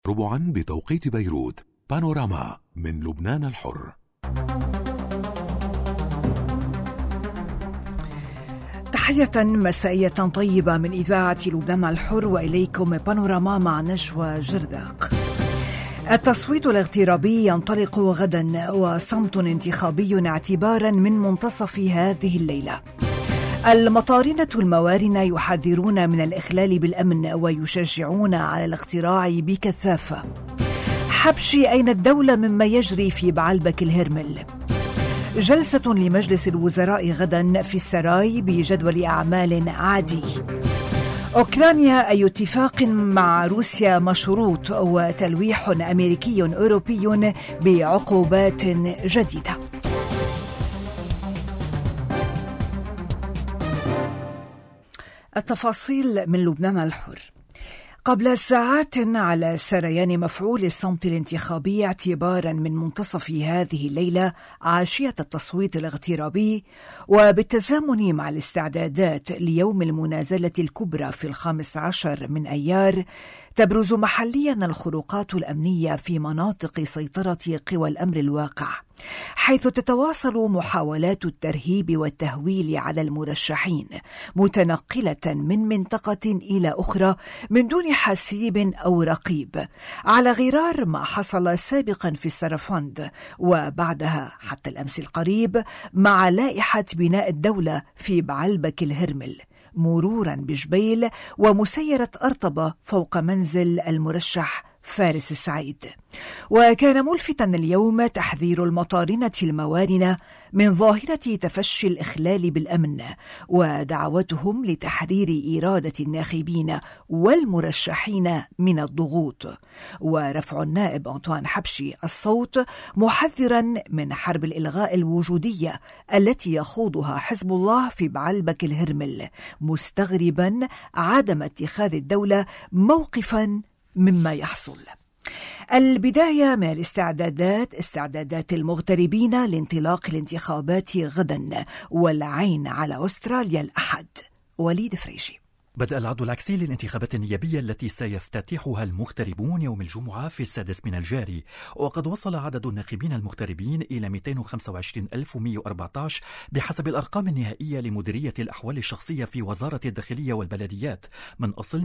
ربعا بتوقيت بيروت. بانوراما من لبنان الحر. تحية مسائية طيبة من إذاعة لبنان الحر، وإليكم بانوراما مع نجوى جرداق. التصويت الاغترابي ينطلق غدا، وصمت انتخابي اعتبارا من منتصف هذه الليلة. المطارنة الموارنة يحذرون من الإخلال بالأمن ويشجعون على الاقتراع بكثافة. حبشي أين الدولة مما يجري في بعلبك الهرمل. جلسة لمجلس الوزراء غدا في السراي بجدول أعمال عادي. أوكرانيا أي اتفاق مع روسيا مشروط، وتلويح أمريكي أوروبي بعقوبات جديدة. التفاصيل من لبنان الحر. قبل ساعات على سريان مفعول الصمت الانتخابي اعتبارا من منتصف هذه الليلة عاشية التصويت الاغترابي، وبالتزامن مع الاستعدادات ليوم المنازلة الكبرى في 15 من أيار، تبرز محليا الخروقات الأمنية في مناطق سيطرة قوى الأمر الواقع، حيث تتواصل محاولات الترهيب والتهويل على المرشحين، متنقلة من منطقة إلى أخرى من دون حسيب أو رقيب، على غرار ما حصل سابقا في السرفند، وبعدها حتى الأمس القريب مع لائحة بناء الدولة في بعلبك الهرمل، مرورا بجبيل ومسيرة أرطبة فوق منزل المرشح فارس السعيد. وكان ملفتا اليوم تحذير المطارنة الموارنة من ظاهرة تفشي الإخلال بالأمن، ودعوتهم لتحرير إرادة الناخبين والمرشحين من الضغوط، ورفع النائب أنطوان حبشي الصوت محذرا من حرب الإلغاء الوجودية التي يخوضها حزب الله في بعلبك الهرمل، مستغربا عدم اتخاذ الدولة موقفا مما يحصل. البداية من استعدادات المغتربين لانطلاق الانتخابات غدا، والعين على أستراليا الأحد. وليد فريشي. بدأ العد العكسي للانتخابات النيابية التي سيفتتحها المغتربون يوم الجمعة في 6 من الجاري، وقد وصل عدد الناخبين المغتربين إلى 225,114 بحسب الأرقام النهائية لمديرية الأحوال الشخصية في وزارة الداخلية والبلديات، من أصل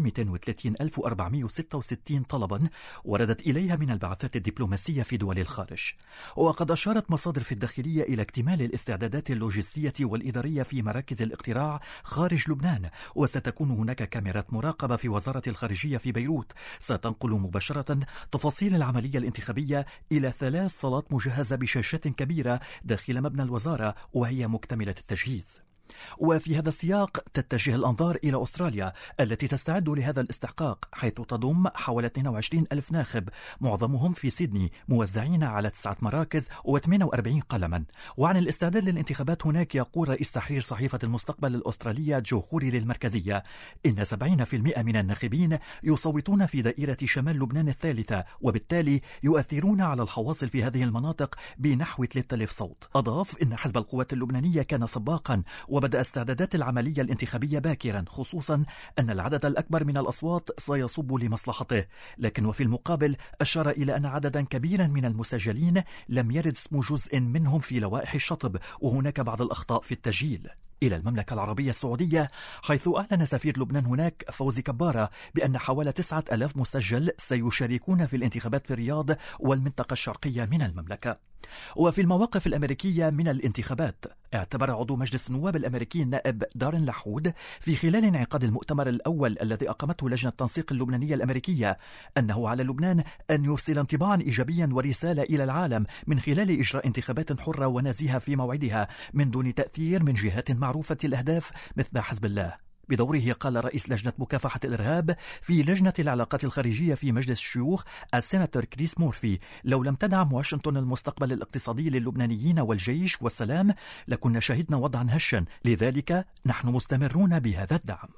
230,466 طلبا وردت إليها من البعثات الدبلوماسية في دول الخارج. وقد أشارت مصادر في الداخلية إلى اكتمال الاستعدادات اللوجستية والإدارية في مراكز الاقتراع خارج لبنان، وستكون هناك كاميرات مراقبة في وزارة الخارجية في بيروت ستنقل مباشرة تفاصيل العملية الانتخابية إلى 3 صالات مجهزة بشاشات كبيرة داخل مبنى الوزارة، وهي مكتملة التجهيز. وفي هذا السياق تتجه الأنظار إلى أستراليا التي تستعد لهذا الاستحقاق، حيث تضم حوالي 22,000 ناخب، معظمهم في سيدني، موزعين على 9 مراكز و48 قلما. وعن الاستعداد للانتخابات هناك يقول رئيس تحرير صحيفة المستقبل الأسترالية جو خوري للمركزية إن 70% من الناخبين يصوتون في دائرة شمال لبنان الثالثة، وبالتالي يؤثرون على الحواصل في هذه المناطق بنحو 3,000 صوت. أضاف إن حزب القوات اللبنانية كان سباقا وبدأ استعدادات العملية الانتخابية باكرا، خصوصا أن العدد الأكبر من الأصوات سيصب لمصلحته، لكن وفي المقابل أشار إلى أن عددا كبيرا من المسجلين لم يرد اسم جزء منهم في لوائح الشطب، وهناك بعض الأخطاء في التسجيل. إلى المملكة العربية السعودية، حيث أعلن سفير لبنان هناك فوزي كبارة بأن حوالي 9,000 مسجل سيشاركون في الانتخابات في الرياض والمنطقة الشرقية من المملكة. وفي المواقف الأمريكية من الانتخابات، اعتبر عضو مجلس النواب الأمريكي النائب دارين لحود في خلال انعقاد المؤتمر الأول الذي أقامته لجنة التنسيق اللبنانية الأمريكية أنه على لبنان أن يرسل انطباعا إيجابيا ورسالة إلى العالم من خلال إجراء انتخابات حرة ونزيهة في موعدها من دون تأثير من جهات معروفة الأهداف مثل حزب الله. بدوره قال رئيس لجنة مكافحة الإرهاب في لجنة العلاقات الخارجية في مجلس الشيوخ السيناتور كريس مورفي: لو لم تدعم واشنطن المستقبل الاقتصادي للبنانيين والجيش والسلام لكنا شهدنا وضعا هشا، لذلك نحن مستمرون بهذا الدعم.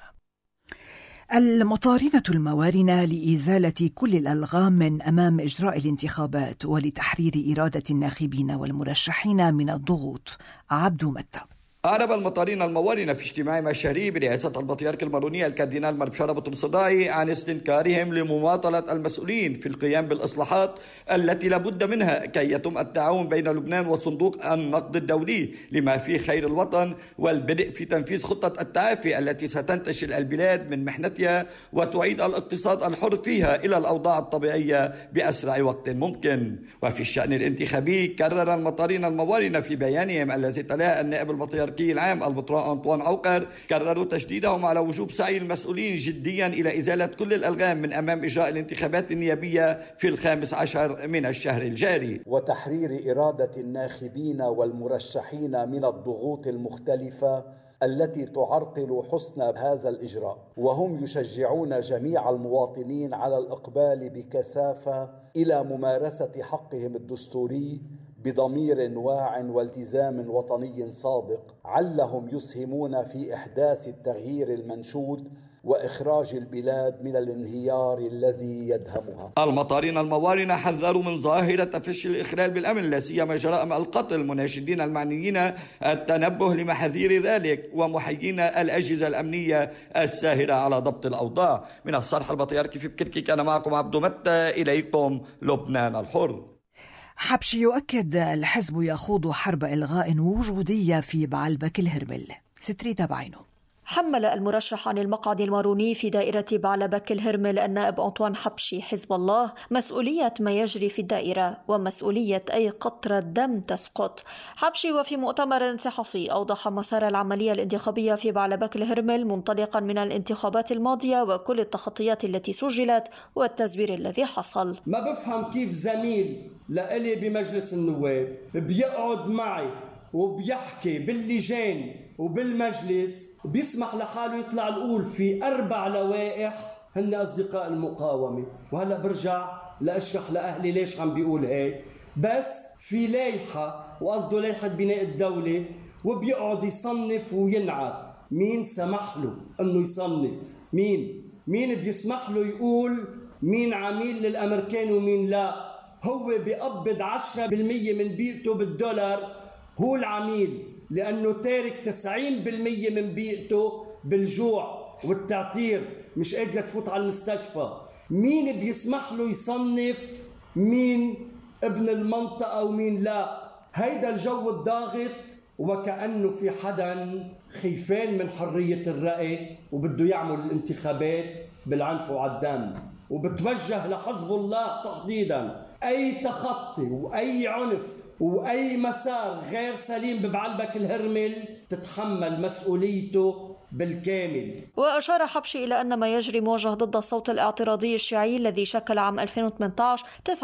المطارنة الموارنة لإزالة كل الألغام من أمام إجراء الانتخابات ولتحرير إرادة الناخبين والمرشحين من الضغوط. عبد متى. أعرب المطارين الموارنة في اجتماع شهري برئاسة البطريرك الماروني الكاردينال مربشارة بطرس الراعي عن استنكارهم لمماطلة المسؤولين في القيام بالإصلاحات التي لابد منها كي يتم التعاون بين لبنان وصندوق النقد الدولي لما فيه خير الوطن والبدء في تنفيذ خطة التعافي التي ستنتشل البلاد من محنتها وتعيد الاقتصاد الحر فيها إلى الأوضاع الطبيعية بأسرع وقت ممكن. وفي الشأن الانتخابي كرر المطارين الموارنة في بيانهم الذي تلاه النائب البطريركي العام المطران أنطوان عوقر كرروا تشديدهم على وجوب سعي المسؤولين جديا إلى إزالة كل الألغام من أمام إجراء الانتخابات النيابية في 15 من الشهر الجاري، وتحرير إرادة الناخبين والمرشحين من الضغوط المختلفة التي تعرقل حسن هذا الإجراء، وهم يشجعون جميع المواطنين على الإقبال بكثافة إلى ممارسة حقهم الدستوري بضمير واع والتزام وطني صادق، علهم يسهمون في إحداث التغيير المنشود وإخراج البلاد من الانهيار الذي يدهمها. المطارين الموارنة حذروا من ظاهرة تفشي الإخلال بالأمن لا سيما جرائم القتل، مناشدين المعنيين التنبه لمحاذير ذلك ومحيين الأجهزة الأمنية الساهرة على ضبط الأوضاع. من الصرح البطريركي في بكركي كان معكم عبد متى، إليكم لبنان الحر. حبشي يؤكد الحزب يخوض حرب إلغاء وجودية في بعلبك الهرمل. ستريتا بعينه. حمل المرشح عن المقعد الماروني في دائرة بعلبك الهرمل النائب أنطوان حبشي حزب الله مسؤولية ما يجري في الدائرة ومسؤولية أي قطرة دم تسقط. حبشي وفي مؤتمر صحفي أوضح مسار العملية الانتخابية في بعلبك الهرمل منطلقا من الانتخابات الماضية وكل التخطيات التي سجلت والتزوير الذي حصل. ما بفهم كيف زميل لإلي بمجلس النواب بيقعد معي وبيحكي باللجان وبالمجلس بيسمح لحاله يطلع الأول في 4 لوائح هن أصدقاء المقاومة. وهلأ برجع لأشرح لأهلي ليش عم بيقول هيك. بس في لايحة وقصده لايحة بناء الدولة وبيقعد يصنف وينعت. مين سمح له أنه يصنف؟ مين بيسمح له يقول مين عميل للأمريكان ومين لا؟ هو بيقبض 10% من بيئته بالدولار، هو العميل، لأنه تارك 90% من بيئته بالجوع والتعتير، مش قادرة تفوت على المستشفى. مين بيسمح له يصنف مين ابن المنطقة ومين لا؟ هيدا الجو الضاغط وكأنه في حدا خيفان من حرية الرأي وبده يعمل الانتخابات بالعنف وعالدم، وبتوجه لحزب الله تحديدا أي تخطي وأي عنف وأي مسار غير سليم ببعلبك الهرمل تتحمل مسؤوليته بالكامل. وأشار حبشي إلى أن ما يجري موجه ضد الصوت الاعتراضي الشيعي الذي شكل عام 2018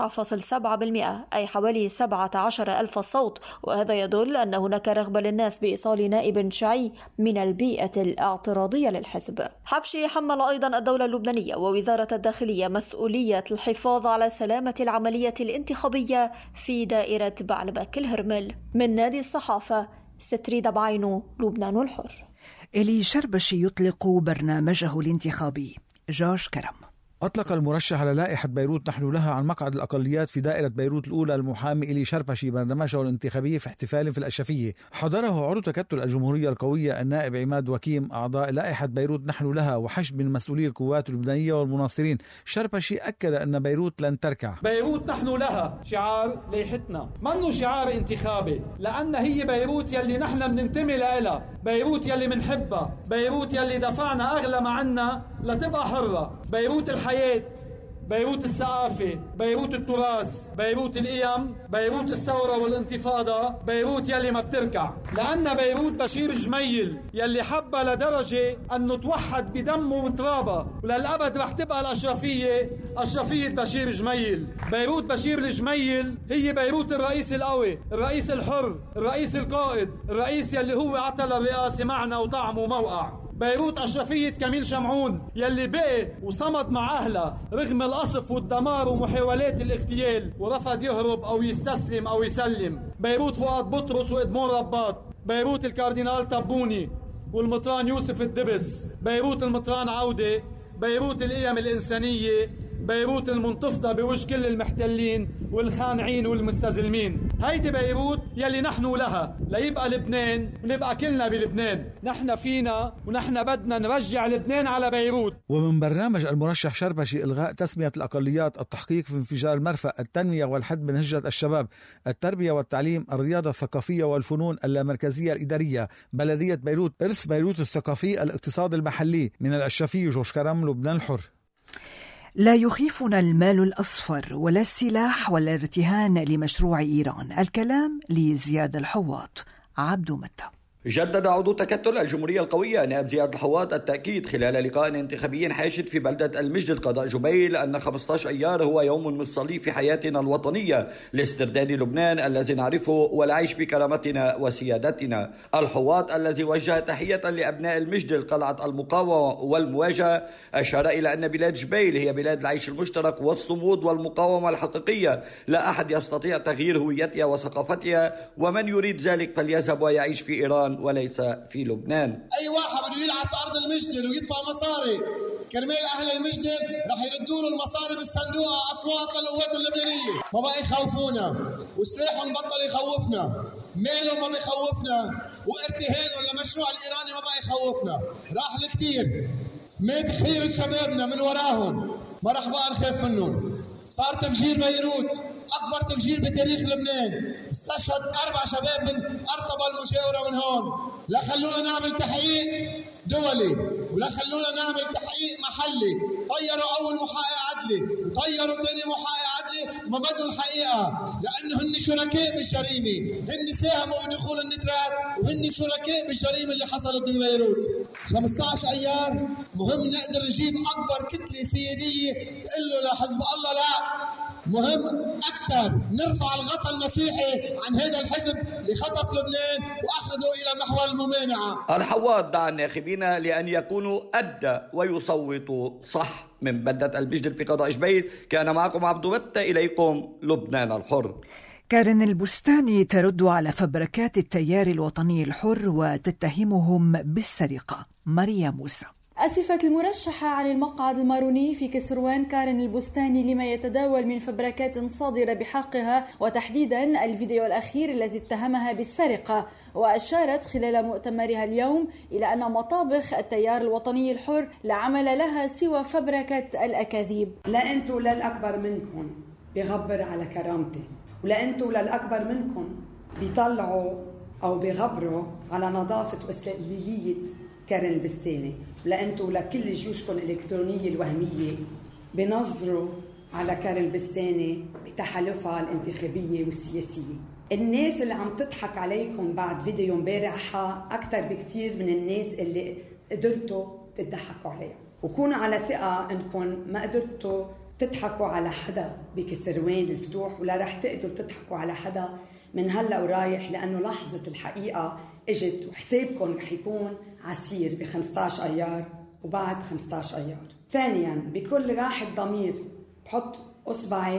9.7%، أي حوالي 17,000 صوت، وهذا يدل أن هناك رغبة للناس بإيصال نائب شيعي من البيئة الاعتراضية للحزب. حبشي حمل أيضا الدولة اللبنانية ووزارة الداخلية مسؤولية الحفاظ على سلامة العملية الانتخابية في دائرة بعلبك الهرمل. من نادي الصحافة، ستريدا بعينه، لبنان الحر. إلي شربشي يطلق برنامجه الانتخابي. جورج كرم. أطلق المرشح على لائحة بيروت نحن لها عن مقعد الأقليات في دائرة بيروت الأولى المحامي إلي شربشي برنامجه الانتخابي في احتفال في الأشرفية حضره عضو تكتل الجمهورية القوية النائب عماد وكيم أعضاء لائحة بيروت نحن لها وحشد من مسؤولي القوات اللبنانية والمناصرين. شربشي أكد أن بيروت لن تركع. بيروت نحن لها شعار لائحتنا، منه شعار انتخابي، لأن هي بيروت يلي نحن بننتمي لها، بيروت يلي منحبها، بيروت يلي دفعنا أغلى ما عنا لتبقى حرة، بيروت الحياة، بيروت الثقافة، بيروت التراث، بيروت القيم، بيروت الثورة والانتفاضة، بيروت يلي ما بتركع. لأن بيروت بشير جميل يلي حبها لدرجة أنه توحد بدمه وترابه، وللأبد رح تبقى الأشرفية أشرفية بشير جميل. بيروت بشير الجميل هي بيروت الرئيس القوي، الرئيس الحر، الرئيس القائد، الرئيس يلي هو عطل الرئاسة معنا وطعمه موقع. بيروت أشرفية كميل شمعون يلي بقي وصمد مع أهله رغم القصف والدمار ومحاولات الاغتيال ورفض يهرب أو يستسلم أو يسلم. بيروت فؤاد بطرس وإدمون رباط، بيروت الكاردينال طبوني والمطران يوسف الدبس، بيروت المطران عودة، بيروت القيم الإنسانية، بيروت المنتفضة بوجه كل المحتلين والخانعين والمستزلمين. هيدي بيروت يلي نحن لها ليبقى لبنان ونبقى كلنا بلبنان. نحن فينا ونحن بدنا نرجع لبنان على بيروت. ومن برنامج المرشح شربشي إلغاء تسمية الأقليات، التحقيق في انفجار المرفأ، التنمية والحد من هجرة الشباب، التربية والتعليم، الرياضة الثقافية والفنون، اللامركزية الإدارية، بلدية بيروت، إرث بيروت الثقافي، الاقتصاد المحلي. من الأشرفية جورج كرم، لبنان الحر. لا يخيفنا المال الأصفر ولا السلاح ولا الارتهان لمشروع إيران. الكلام لزياد الحواط. عبد متى. جدد عضو تكتل الجمهورية القوية نائب زياد الحواط التأكيد خلال لقاء انتخابي حاشد في بلدة المجد قضاء جبيل أن 15 أيار هو يوم مفصلي في حياتنا الوطنية لاسترداد لبنان الذي نعرفه والعيش بكرامتنا وسيادتنا. الحواط الذي وجه تحية لأبناء المجد القلعة المقاومة والمواجهة أشار إلى أن بلاد جبيل هي بلاد العيش المشترك والصمود والمقاومة الحقيقية، لا أحد يستطيع تغيير هويتها وثقافتها، ومن يريد ذلك فليذهب ويعيش في إيران وليس في لبنان. أي واحد بده يلعس أرض المجدل ويدفع مصاري كرمال أهل المجدل رح يردوا له المصاري بالصندوق أصوات للقوات اللبنانية. ما بقى يخوفونا وسلاحهم بطل يخوفنا، مالهم ما بيخوفنا، وارتهانهم للمشروع الإيراني ما بقى يخوفنا. راح الكثير مات خير شبابنا من وراهم، ما رح بقى نخاف منهم. صار تفجير بيروت أكبر تفجير بتاريخ لبنان، استشهد 4 شباب من أرطبة المجاورة من هون. لا خلونا نعمل تحقيق دولي ولا خلونا نعمل تحقيق محلي. طيروا أول محقق عدلي وطيروا ثاني محقق عدلي وما بدوا الحقيقة، لأنه هن شركاء بالجريمة، هن ساهموا بدخول النترات وهن شركاء بالجريمة اللي حصلت ببيروت. 15 أيار مهم نقدر نجيب أكبر كتلة سيادية تقول له لحزب الله لا، مهم أكثر نرفع الغطاء المسيحي عن هذا الحزب اللي خطف لبنان وأخذه إلى محور الممانعة. الحواط دعا الناخبين لأن يكونوا أدى ويصوتوا صح. من بلدة المجد في قضاء جبيل كان معكم عبد متى، إليكم لبنان الحر. كارن البستاني ترد على فبركات التيار الوطني الحر وتتهمهم بالسرقة. ماريا موسى. أسفت المرشحة عن المقعد الماروني في كسروان كارن البستاني لما يتداول من فبركات صادرة بحقها، وتحديدا الفيديو الأخير الذي اتهمها بالسرقة. وأشارت خلال مؤتمرها اليوم إلى أن مطابخ التيار الوطني الحر لا عمل لها سوى فبركة الأكاذيب. لا أنتوا ولا الأكبر منكم بيغبر على كرامتي، ولا أنتوا ولا الأكبر منكم بيطلعوا أو بيغبروا على نظافة واستقلالية كارن البستاني، ولا أنتوا ولا كل جيوشكم الإلكترونية الوهمية بنظروا على كارن البستاني بتحالفها الانتخابية والسياسية. الناس اللي عم تضحك عليكم بعد فيديو امبارحها أكتر بكتير من الناس اللي قدرتوا تضحكوا عليها، وكونوا على ثقة أنكم ما قدرتوا تضحكوا على حدا بكسروان الفتوح، ولا رح تقدروا تضحكوا على حدا من هلا ورايح، لأنه لحظة الحقيقة اجت وحسابكم رح يكون عسير ب 15 أيار وبعد 15 أيار. ثانيا، بكل راحة ضمير بحط أصبعي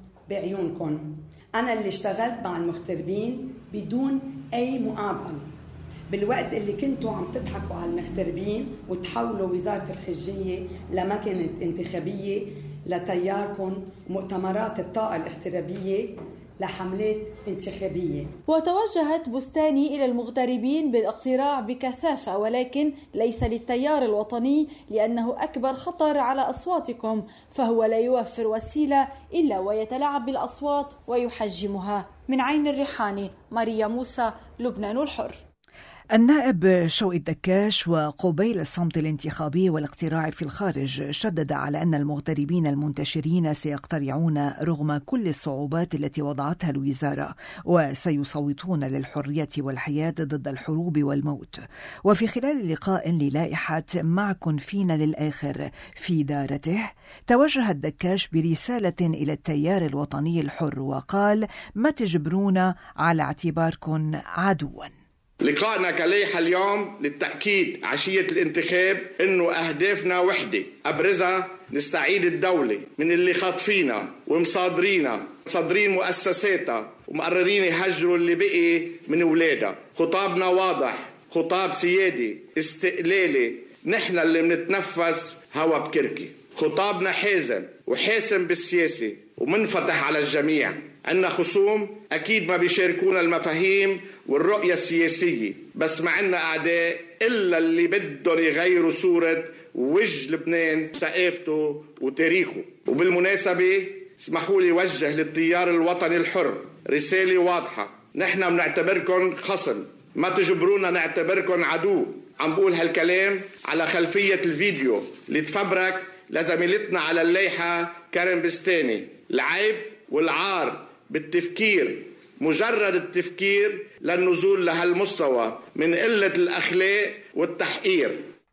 بعيونكم، أنا اللي اشتغلت مع المغتربين بدون أي مقابل، بالوقت اللي كنتوا عم تضحكوا على المغتربين وتحولوا وزارة الخارجية لمكنة انتخابية لتياركم، مؤتمرات الطاقة الاغترابية لحملات انتخابية. وتوجهت بستاني إلى المغتربين بالاقتراع بكثافة، ولكن ليس للتيار الوطني، لأنه أكبر خطر على أصواتكم، فهو لا يوفر وسيلة إلا ويتلاعب بالأصوات ويحجمها. من عين الريحاني، ماريا موسى، لبنان الحر. النائب شوقي الدكاش وقبيل الصمت الانتخابي والاقتراع في الخارج شدد على أن المغتربين المنتشرين سيقترعون رغم كل الصعوبات التي وضعتها الوزارة، وسيصوتون للحرية والحياة ضد الحروب والموت. وفي خلال لقاء للائحة معكن فينا للآخر في دارته، توجه الدكاش برسالة إلى التيار الوطني الحر وقال: ما تجبرونا على اعتباركن عدوا. لقائنا كلائحة اليوم للتأكيد عشية الانتخاب إنه أهدافنا وحدة، أبرزها نستعيد الدولة من اللي خاطفينا ومصادرينا، مصادرين مؤسساتها ومقررين يهجروا اللي بقي من أولادها. خطابنا واضح، خطاب سيادي استقلالي، نحن اللي منتنفس هوا بكركي. خطابنا حازم وحاسم بالسياسة ومنفتح على الجميع. عنا خصوم أكيد ما بيشاركونا المفاهيم والرؤية السياسية، بس ما عنا أعداء إلا اللي بدهم يغيروا صورة وجه لبنان، ثقافته وتاريخه. وبالمناسبة اسمحوا لي وجه للتيار الوطني الحر رسالة واضحة: نحن بنعتبركم خصم، ما تجبرونا نعتبركم عدو. عم بقول هالكلام على خلفية الفيديو اللي تفبرك لزميلتنا على الليحة كارين بستاني. العيب والعار بالتفكير، مجرد التفكير للنزول لهالمستوى من قلة الأخلاق والتحقير.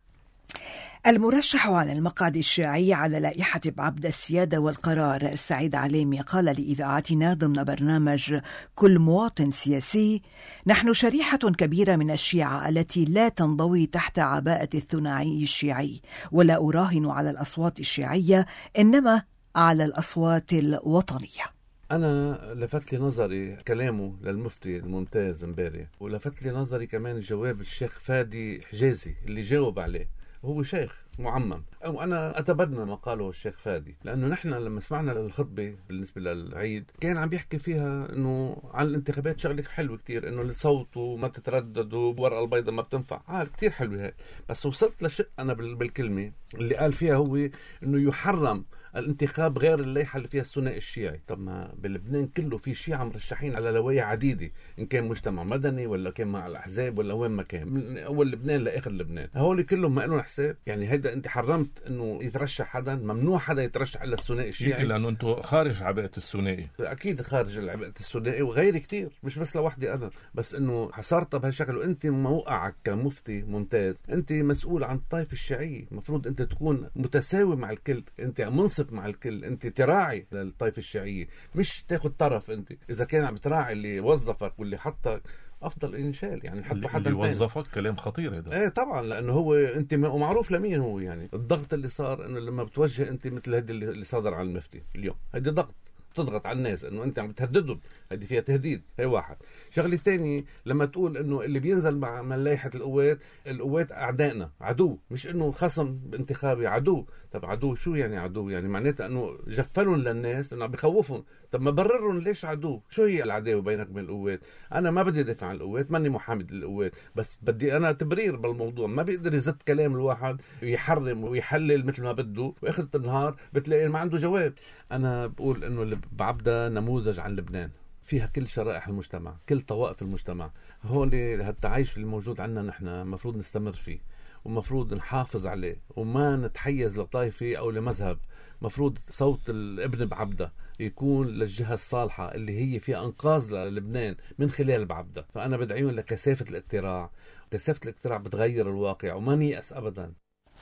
المرشح عن المقعد الشيعي على لائحة بعبدة السيادة والقرار سعيد عليمي قال لإذاعتنا ضمن برنامج كل مواطن سياسي: نحن شريحة كبيرة من الشيعة التي لا تنضوي تحت عباءة الثنائي الشيعي، ولا أراهن على الأصوات الشيعية إنما على الأصوات الوطنية. أنا لفت لي نظري كلامه للمفتي الممتاز امبارح، ولفت لي نظري كمان جواب الشيخ فادي حجازي اللي جاوب عليه. هو شيخ معمم، وأنا أتبنى ما قاله الشيخ فادي، لأنه نحن لما سمعنا الخطبة بالنسبة للعيد كان عم بيحكي فيها إنه عن الانتخابات شغلة حلوة كتير، إنه اللي تصوتوا ما تترددوا، ورقة البيضة ما بتنفع، كتير حلوة هاي. بس وصلت لشق أنا بالكلمة اللي قال فيها هو إنه يحرم الانتخاب غير اللائحة اللي فيها الثنائي الشيعي. طب ما بلبنان كله في شيعة مرشحين على لوايح عديدة، إن كان مجتمع مدني ولا كان مع الأحزاب ولا وين ما كان، من أول لبنان لآخر لبنان. هؤلاء كلهم ما لهم حساب. يعني هيدا أنت حرمت إنه يترشح حدا، ممنوع حدا يترشح إلا الثنائي الشيعي، يمكن لأنه أنتوا خارج عباءة الثنائي. أكيد خارج عباءة الثنائي، وغير كتير، مش بس لوحدي أنا، بس إنه حصرتها بهالشكل. وأنت موقعك كمفتي ممتاز، أنت مسؤول عن الطائفة الشيعية، مفروض أنت تكون متساوي مع الكل، أنت منصف مع الكل، انت تراعي للطائفة الشيعية، مش تاخد طرف. انت اذا كان عم تراعي اللي وظفك واللي حطك، افضل انشال. يعني حطوا حدا اللي وظفك. كلام خطير هذا. ايه طبعا، لانه هو انت ومعروف لمين هو. يعني الضغط اللي صار انه لما بتوجه انت مثل هذا اللي صدر على المفتي اليوم، هذا ضغط تضغط على الناس انه انت عم تهددهم، هذه فيها تهديد. هي واحد. شغله ثانيه لما تقول انه اللي بينزل مع لائحه القوات اعدائنا، عدو، مش انه خصم انتخابي، عدو. طب عدو شو يعني عدو؟ يعني معناتها انه جفلهم للناس، انه عم بخوفهم. طب ما بررهم ليش عدو؟ شو هي العداوه بينك وبين القوات؟ انا ما بدي ادافع عن القوات، ماني محامي للقوات، بس بدي انا تبرير بالموضوع. ما بيقدر يزت كلام الواحد ويحرم ويحلل مثل ما بده، واخر النهار بتلاقي ما عنده جواب. انا بقول انه بعبدة نموذج عن لبنان، فيها كل شرائح المجتمع، كل طوائف المجتمع. هون هالتعايش اللي موجود عندنا نحن مفروض نستمر فيه، ومفروض نحافظ عليه، وما نتحيز لطائفة أو لمذهب. مفروض صوت الابن بعبدة يكون للجهة الصالحة اللي هي فيها أنقاذ للبنان من خلال بعبدة. فأنا بدعيهم لكثافة الاقتراع. كثافة الاقتراع بتغير الواقع، وما نيأس أبدا.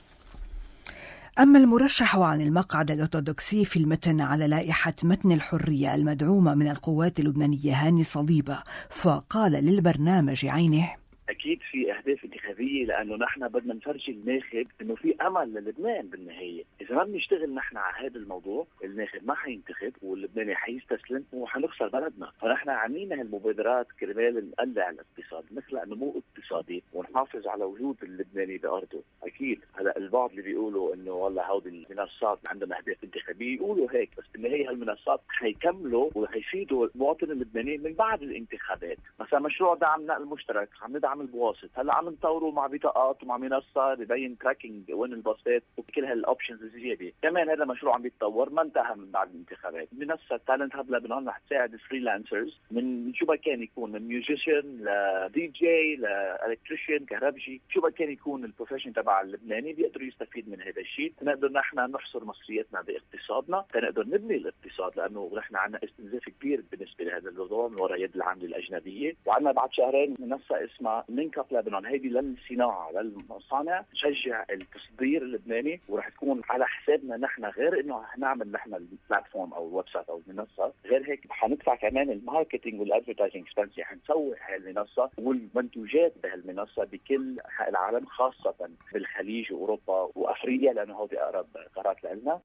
أما المرشح عن المقعد الأرثوذكسي في المتن على لائحة متن الحرية المدعومة من القوات اللبنانية هاني صليبة، فقال للبرنامج عينه: أكيد في أهداف انتخابية، لأنه نحن بدنا نفرجي الناخب إنه في أمل للبنان بالنهاية. إذا ما بنشتغل نحن على هذا الموضوع، الناخب ما حينتخب واللبناني حيستسلم وحنخسر بلدنا. فنحن عاملين هالمبادرات كرمال نقلع الاقتصاد، نخلق نمو اقتصادي ونحافظ على وجود اللبناني بأرضه. أكيد هلا البعض اللي بيقولوا إنه والله هودي المنصات عندهم أهداف انتخابية يقولوا هيك، بس بالنهاية هالمنصات حيكملوا وحيفيدوا المواطن اللبناني من بعد الانتخابات. مثلا مشروع دعم نقل مشترك، عم ندعم البواسط، هلا عم نطوروا مع بطاقات ومع منصه ببين تراكنج وين الباصات وكل هالاوبشنز الزياده. كمان هذا مشروع عم بيتطور، ما انتهى من بعد الانتخابات. منصه تالنت هاب لبنان رح تساعد الفريلانسرز من شو ما كان يكون، من ميوزيشن لدي جي لالكتريشن كهربجي، شو ما كان يكون البروفيشن تبع اللبناني بيقدروا يستفيد من هذا الشيء. نقدر نحن نحصر مصرياتنا باقتصادنا، نقدر نبني الاقتصاد، لانه نحن عندنا استنزاف كبير بالنسبه لهذا الموضوع من وراء يد العامله الاجنبيه. وعندنا بعد شهرين منصه اسمها لينك اب لبنان، هيدي للصناعه للمصانع، تشجع التصدير اللبناني، وراح تكون على حسابنا نحن. غير انه هنعمل نحن البلاتفورم او الويب سايت او المنصه، غير هيك حندفع كمان الماركتينج والادفيرتايزنج اكسبنس، حنسوق هالمنصه والمنتوجات بهالمنصه بكل العالم، خاصه بالخليج واوروبا وافريقيا، لانه هودي اقرب قارات لنا.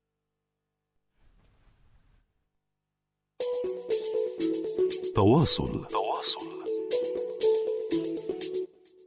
تواصل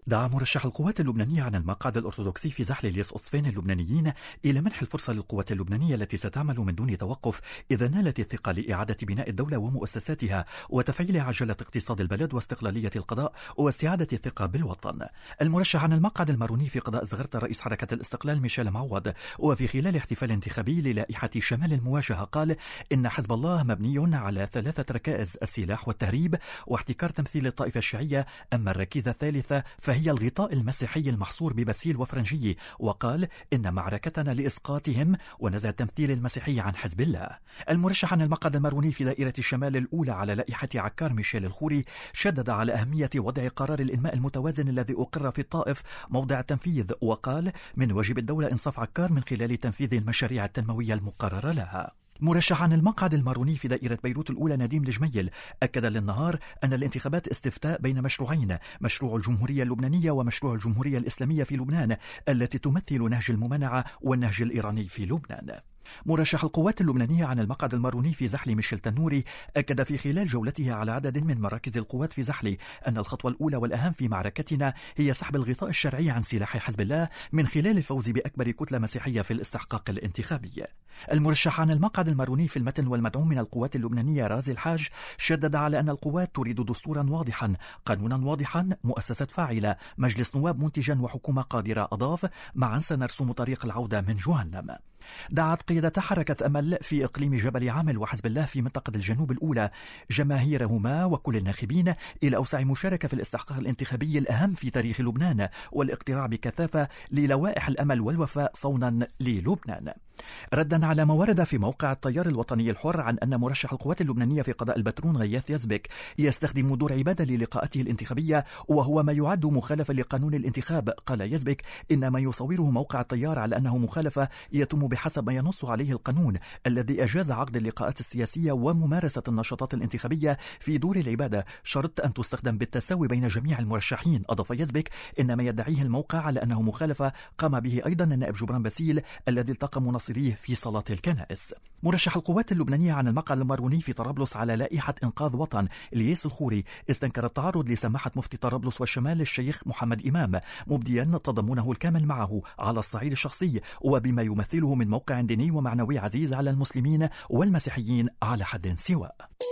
دعا مرشح القوات اللبنانية عن المقعد الأرثوذكسي في زحل الياس أصفين اللبنانيين إلى منح الفرصة للقوات اللبنانية التي ستعمل من دون توقف إذا نالت الثقة لإعادة بناء الدولة ومؤسساتها وتفعيل عجلة اقتصاد البلد واستقلالية القضاء واستعادة الثقة بالوطن. المرشح عن المقعد الماروني في قضاء زغرتا رئيس حركة الاستقلال ميشيل معوض وفي خلال احتفال انتخابي للائحة شمال المواجهة قال إن حزب الله مبني على 3 ركائز: السلاح والتهريب واحتكار تمثيل الطائفة الشيعية، أما الركيزة الثالثة فهي الغطاء المسيحي المحصور ببسيل وفرنجي، وقال إن معركتنا لإسقاطهم ونزع التمثيل المسيحي عن حزب الله. المرشح عن المقعد الماروني في دائرة الشمال الأولى على لائحة عكار ميشيل الخوري شدد على أهمية وضع قرار الإنماء المتوازن الذي أقر في الطائف موضع التنفيذ، وقال من واجب الدولة إنصاف عكار من خلال تنفيذ المشاريع التنموية المقررة لها. مرشح عن المقعد الماروني في دائرة بيروت الأولى نديم الجميل أكد للنهار أن الانتخابات استفتاء بين مشروعين: مشروع الجمهورية اللبنانية ومشروع الجمهورية الإسلامية في لبنان التي تمثل نهج الممانعة والنهج الإيراني في لبنان. مرشح القوات اللبنانية عن المقعد الماروني في زحل ميشيل تنوري أكد في خلال جولته على عدد من مراكز القوات في زحل أن الخطوة الأولى والأهم في معركتنا هي سحب الغطاء الشرعي عن سلاح حزب الله من خلال الفوز بأكبر كتلة مسيحية في الاستحقاق الانتخابي. المرشح عن المقعد الماروني في المتن والمدعوم من القوات اللبنانية رازي الحاج شدد على أن القوات تريد دستورا واضحا، قانونا واضحا، مؤسسات فاعلة، مجلس نواب منتجا وحكومة قادرة. أضاف: معا سنرسم طريق العودة من جهنم. دعت قيادة حركة أمل في إقليم جبل عامل وحزب الله في منطقة الجنوب الأولى جماهيرهما وكل الناخبين إلى أوسع مشاركة في الاستحقاق الانتخابي الأهم في تاريخ لبنان والاقتراع بكثافة للوائح الأمل والوفاء صونا للبنان. ردا على ما ورد في موقع التيار الوطني الحر عن أن مرشح القوات اللبنانية في قضاء البترون غياث يزبك يستخدم دور عبادة للقاءاته الانتخابية وهو ما يعد مخالفة لقانون الانتخاب، قال يزبك إن ما يصوره موقع التيار على أنه مخالفة يتم بحسب ما ينص عليه القانون الذي أجاز عقد اللقاءات السياسية وممارسة النشاطات الانتخابية في دور العبادة، شرط أن تستخدم بالتساوي بين جميع المرشحين. أضاف يزبك إن ما يدعيه الموقع على أنه مخالفة قام به أيضا النائب جبران باسيل الذي التقى مناصريه في صلاة الكنائس. مرشح القوات اللبنانية عن المقعد الماروني في طرابلس على لائحة إنقاذ وطن الياس الخوري استنكر التعرض لسماحة مفتي طرابلس والشمال الشيخ محمد إمام، مبديا تضامنه الكامل معه على الصعيد الشخصي وبما يمثله من موقع ديني ومعنوي عزيز على المسلمين والمسيحيين على حد سواء.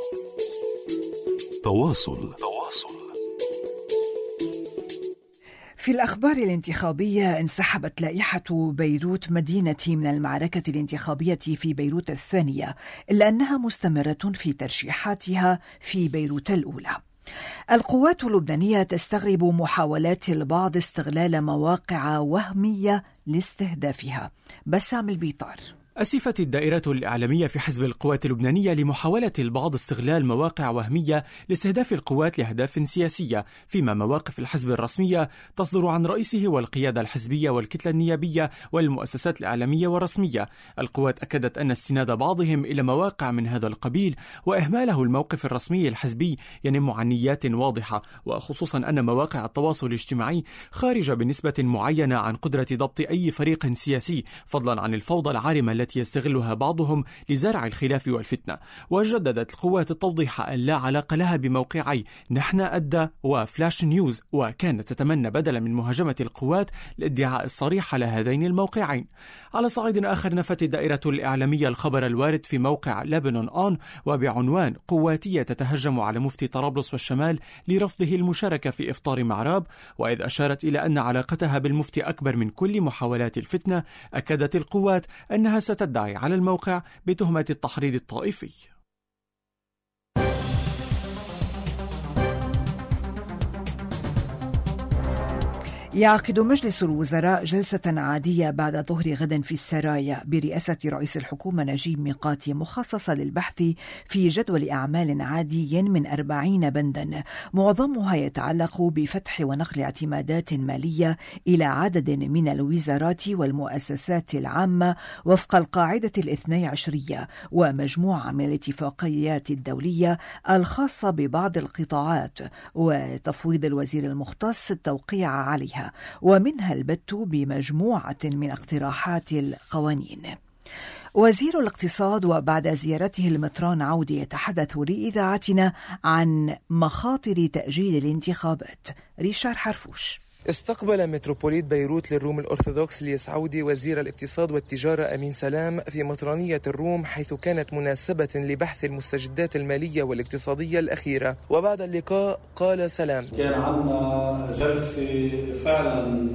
تواصل. في الأخبار الانتخابية، انسحبت لائحة بيروت مدينة من المعركة الانتخابية في بيروت الثانية، إلا أنها مستمرة في ترشيحاتها في بيروت الأولى. القوات اللبنانية تستغرب محاولات البعض استغلال مواقع وهمية لاستهدافها. بسام البيطار. أسفت الدائرة الإعلامية في حزب القوات اللبنانية لمحاولة البعض استغلال مواقع وهمية لاستهداف القوات لأهداف سياسية، فيما مواقف الحزب الرسمية تصدر عن رئيسه والقيادة الحزبية والكتلة النيابية والمؤسسات الإعلامية والرسمية. القوات أكدت أن استناد بعضهم إلى مواقع من هذا القبيل وإهماله الموقف الرسمي الحزبي ينم عن نيات واضحة، وخصوصا أن مواقع التواصل الاجتماعي خارجة بنسبة معينة عن قدرة ضبط أي فريق سياسي، فضلا عن الفوضى العارمة التي يستغلها بعضهم لزرع الخلاف والفتنة. وجددت القوات التوضيح أن لا علاقة لها بموقعي نحن أدى وفلاش نيوز، وكانت تتمنى بدلا من مهاجمة القوات الادعاء الصريح على هذين الموقعين. على صعيد آخر، نفت الدائرة الإعلامية الخبر الوارد في موقع لبنان آن وبعنوان قواتية تتهجم على مفتي طرابلس والشمال لرفضه المشاركة في إفطار معراب، وإذ أشارت إلى أن علاقتها بالمفتي أكبر من كل محاولات الفتنة. أكدت القوات أنها ستدعي على الموقع بتهمة التحريض الطائفي. يعقد مجلس الوزراء جلسة عادية بعد ظهر غد في السرايا برئاسة رئيس الحكومة نجيب ميقاتي، مخصصة للبحث في جدول أعمال عادي من 40 بندا، معظمها يتعلق بفتح ونقل اعتمادات مالية إلى عدد من الوزارات والمؤسسات العامة وفق القاعدة 12 ومجموعة من الاتفاقيات الدولية الخاصة ببعض القطاعات، وتفويض الوزير المختص التوقيع عليها، ومنها البت بمجموعة من اقتراحات القوانين. وزير الاقتصاد وبعد زيارته المطران عودي يتحدث لإذاعتنا عن مخاطر تأجيل الانتخابات. ريشار حرفوش. استقبل متروبوليت بيروت للروم الأرثوذكس اليسعودي وزير الاقتصاد والتجارة أمين سلام في مطرانية الروم، حيث كانت مناسبة لبحث المستجدات المالية والاقتصادية الأخيرة. وبعد اللقاء قال سلام: كان عندنا جلسة فعلا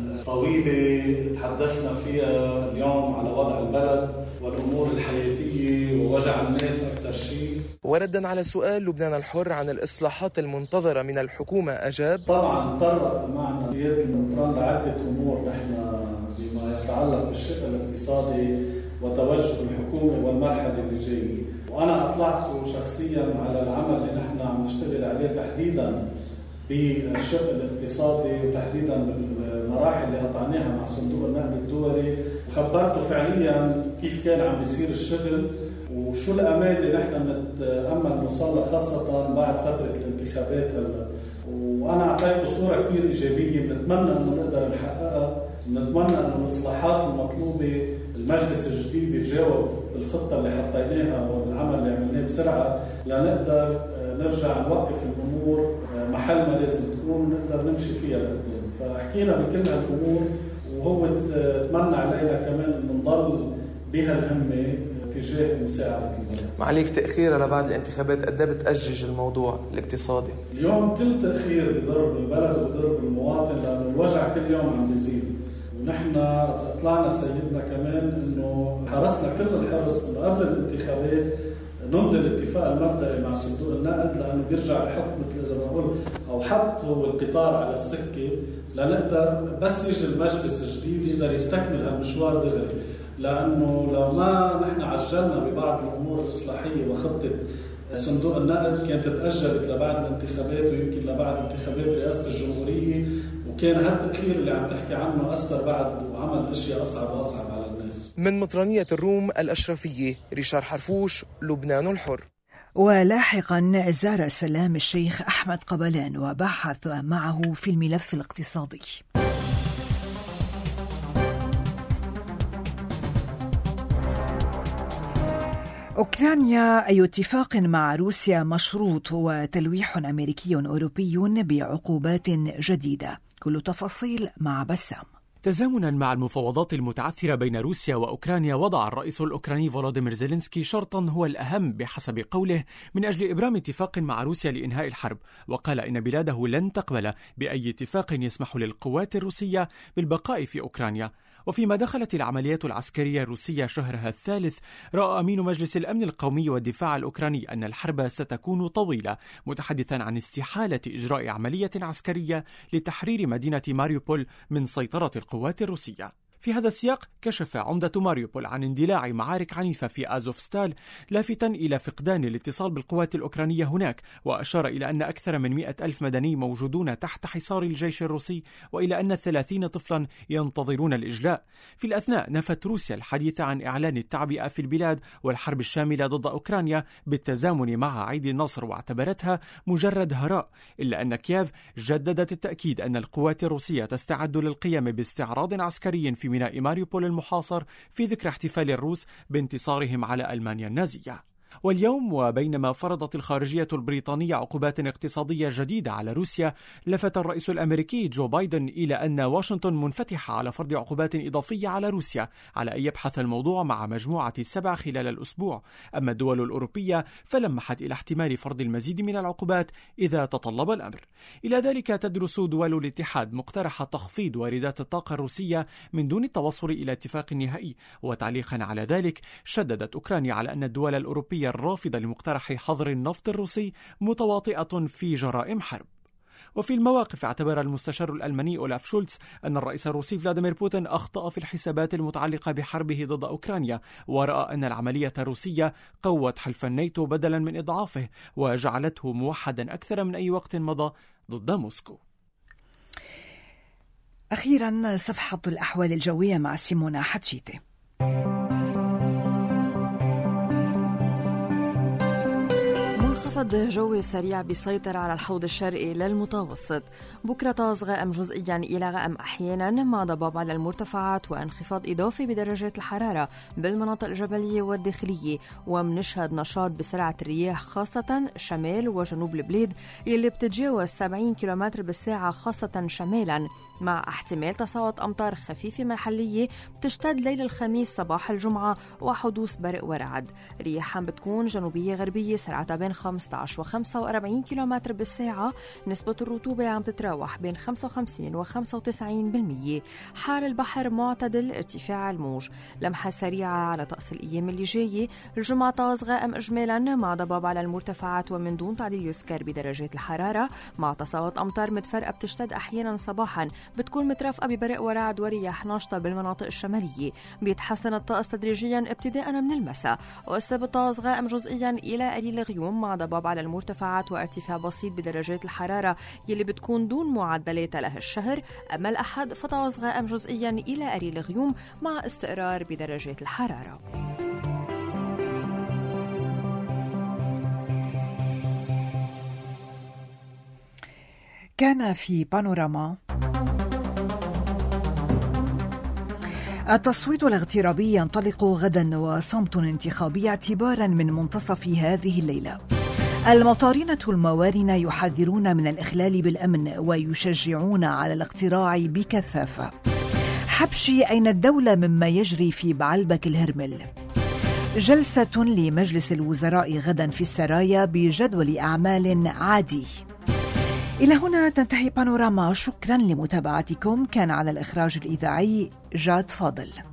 طويلة تحدثنا فيها اليوم على وضع البلد والأمور الحياتية ووجع الناس أكثر شيء. وردا على سؤال لبنان الحر عن الإصلاحات المنتظرة من الحكومة أجاب: طبعا طرق معنا سيادة المطران لعدة أمور نحن بما يتعلق بالشق الاقتصادي وتوجه الحكومة والمرحلة اللي جاية، وأنا أطلعت شخصيا على العمل اللي نحن عم نشتغل عليه تحديدا بالشق الاقتصادي وتحديدا بالمراحل اللي قطعناها مع صندوق النقد الدولي، وخبرته فعليا كيف كان عم بيصير الشغل وشو الأمان اللي نحن بنتأمل نوصل خاصة بعد فترة الانتخابات هلا. وأنا أعطيته صورة كتير إيجابية بنتمنى إنه نقدر نحققها. بنتمنى إنه الإصلاحات المطلوبة المجلس الجديد يتجاوب بالخطة اللي حطيناها والعمل اللي عملناه بسرعة لنقدر نرجع نوقف الأمور محل ما لازم تكون ونقدر نمشي فيها لقدام. فحكينا بكل هالأمور وهو تمنى علينا كمان إنه نضل بها الهمة تجاه مساعدة البلد. معليك تأخيرها لبعد الانتخابات قد ايه بتأجج الموضوع الاقتصادي؟ اليوم كل تأخير بضرب البلد وبضرب المواطن لأن الوجع كل يوم عم بيزيد. ونحن طلعنا سيدنا كمان إنه حرصنا كل الحرص إنه قبل الانتخابات نمضي الاتفاق المبدئي مع صندوق النقد لأنه بيرجع بحط مثل إذا بنقول أو حط هو القطار على السكة لنقدر بس يجي المجلس الجديد يقدر يستكمل هالمشوار دغري. لأنه لو ما نحن عجلنا ببعض الأمور الإصلاحية وخطة صندوق النقد كانت تتأجلت لبعد الانتخابات ويمكن لبعد انتخابات رئاسة الجمهورية، وكان هالتأخير اللي عم تحكي عنه أثر بعد وعمل أشياء أصعب وأصعب على الناس. من مطرانية الروم الأشرفية، ريشار حرفوش، لبنان الحر. ولاحقا زار سلام الشيخ أحمد قبلان وبحث معه في الملف الاقتصادي. أوكرانيا أي اتفاق مع روسيا مشروط وتلويح أمريكي أوروبي بعقوبات جديدة. كل تفاصيل مع بسام. تزامنا مع المفاوضات المتعثرة بين روسيا وأوكرانيا، وضع الرئيس الأوكراني فولوديمير زيلينسكي شرطا هو الأهم بحسب قوله من أجل إبرام اتفاق مع روسيا لإنهاء الحرب، وقال إن بلاده لن تقبل بأي اتفاق يسمح للقوات الروسية بالبقاء في أوكرانيا. وفيما دخلت العمليات العسكرية الروسية شهرها الثالث، رأى أمين مجلس الأمن القومي والدفاع الأوكراني أن الحرب ستكون طويلة، متحدثا عن استحالة إجراء عملية عسكرية لتحرير مدينة ماريوبول من سيطرة القوات الروسية. في هذا السياق كشف عمدة ماريوبول عن اندلاع معارك عنيفة في أزوفستال، لافتا إلى فقدان الاتصال بالقوات الأوكرانية هناك، وأشار إلى أن أكثر من 100,000 مدني موجودون تحت حصار الجيش الروسي، وإلى أن 30 طفلا ينتظرون الإجلاء. في الأثناء نفت روسيا الحديث عن إعلان التعبئة في البلاد والحرب الشاملة ضد أوكرانيا بالتزامن مع عيد النصر، واعتبرتها مجرد هراء، إلا أن كييف جددت التأكيد أن القوات الروسية تستعد للقيام باستعراض عسكري في ميناء ماريوبول المحاصر في ذكرى احتفال الروس بانتصارهم على ألمانيا النازية. واليوم وبينما فرضت الخارجية البريطانية عقوبات اقتصادية جديدة على روسيا، لفت الرئيس الأمريكي جو بايدن إلى أن واشنطن منفتحة على فرض عقوبات إضافية على روسيا على أن يبحث الموضوع مع مجموعة 7 خلال الأسبوع. أما الدول الأوروبية فلمحت إلى احتمال فرض المزيد من العقوبات إذا تطلب الأمر. إلى ذلك تدرس دول الاتحاد مقترح تخفيض واردات الطاقة الروسية من دون التوصل إلى اتفاق نهائي. وتعليقا على ذلك، شددت أوكرانيا على أن الدول الأوروبية الرافضة لمقترح حظر النفط الروسي متواطئة في جرائم حرب. وفي المواقف، اعتبر المستشار الألماني أولاف شولتز أن الرئيس الروسي فلاديمير بوتين أخطأ في الحسابات المتعلقة بحربه ضد أوكرانيا، ورأى أن العملية الروسية قوت حلف الناتو بدلا من إضعافه، وجعلته موحدا أكثر من أي وقت مضى ضد موسكو. أخيرا صفحة الأحوال الجوية مع سيمونا حتشيتي. مصد جوي سريع بيسيطر على الحوض الشرقي للمتوسط. بكرة طاز غائم جزئيا إلى غائم أحيانا مع ضباب على المرتفعات وانخفاض إضافي بدرجات الحرارة بالمناطق الجبلية والداخلية، ومنشهد نشاط بسرعة الرياح خاصة شمال وجنوب البلاد يلي بتتجاوز 70 كيلومتر بالساعة خاصة شمالا، مع احتمال تصاعد أمطار خفيفة محلية بتشتد ليل الخميس صباح الجمعة وحدوث برق ورعد. رياحا بتكون جنوبية غربية سرعتها بين 15 و 45 كيلومتر بالساعة. نسبة الرطوبة عم تتراوح بين 55 و 95%. حال البحر معتدل ارتفاع الموج. لمحة سريعة على طقس الأيام اللي جاية. الجمعة طاز غائم إجمالا مع ضباب على المرتفعات ومن دون تعديل يذكر بدرجات الحرارة، مع تصاعد أمطار متفرقة بتشتد أحيانا صباحا بتكون مترافقة ببرق ورعد ورياح ناشطة بالمناطق الشمالية. بيتحسن الطقس تدريجيا ابتداء من المساء. والسبت طاز غائم جزئيا إلى قليل غيوم مع ضباب على المرتفعات وارتفاع بسيط بدرجات الحرارة يلي بتكون دون معدلات له الشهر. أما الأحد فطاز غائم جزئيا إلى قليل غيوم مع استقرار بدرجات الحرارة. كان في بانوراما التصويت الاغترابي ينطلق غدا وصمت انتخابي اعتبارا من منتصف هذه الليلة. المطارنة الموارن يحذرون من الإخلال بالأمن ويشجعون على الاقتراع بكثافة. حبشي أين الدولة مما يجري في بعلبك الهرمل. جلسة لمجلس الوزراء غدا في السرايا بجدول أعمال عادي. إلى هنا تنتهي بانوراما. شكرا لمتابعتكم. كان على الإخراج الإذاعي جاد فاضل.